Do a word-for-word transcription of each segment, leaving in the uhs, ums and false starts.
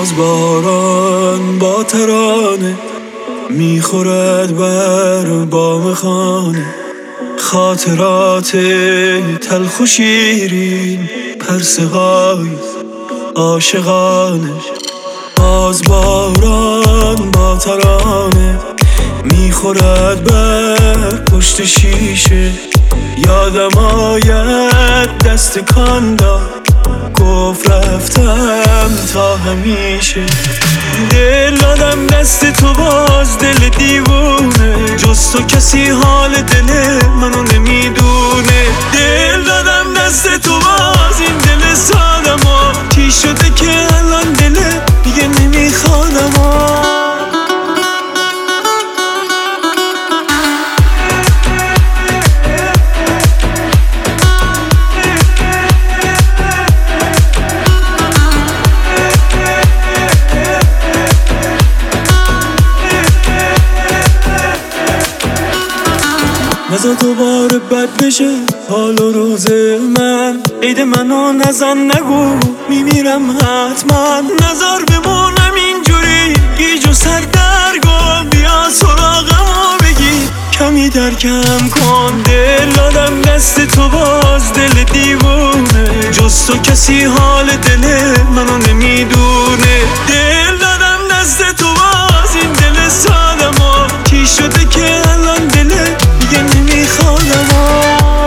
باز باران با ترانه میخورد بر بام خانه، خاطرات تلخ و شیرین، پرسه‌های عاشقانه. باز باران با ترانه میخورد بر پشت شیشه، یادم آید دست کان داد، گفت رفتم تا همیشه. دل دادم دست تو باز دل دیوونه، جز تو کسی حال دل منو نمیدونه. دل دادم دست تو باز این دل سادم ها، چی شده که الان دل دیگه نمیخوادم ها. نزا دوباره بد بشه حال و روز من، عید منو نزن نگو میمیرم حتما. نزار بمونم اینجوری گیج و سردرگم، بیا سراغمو بگی کمی درکم کن. دل دادم دست تو باز دل دیوونه، جز تو کسی حال دل منو نمیدونه. دل دادم دست تو باز این دل سادمو، چی شده که الان دل دیگه نمیخوادم ها.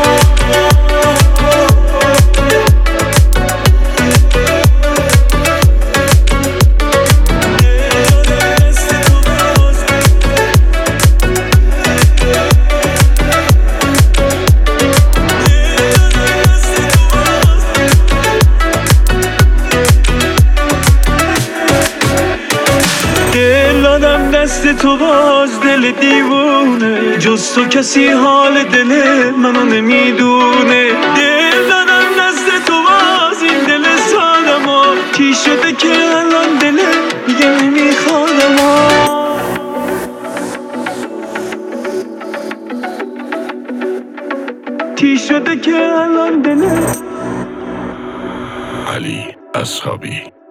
دست تو باز دل دیوونه، جز تو کسی حال دل منو نمیدونه. دل دادم دست تو باز این دل سادم ها، چی شده که الان دل دیگه نمیخوادم ها. چی شده که الان دل. علی اصحابی.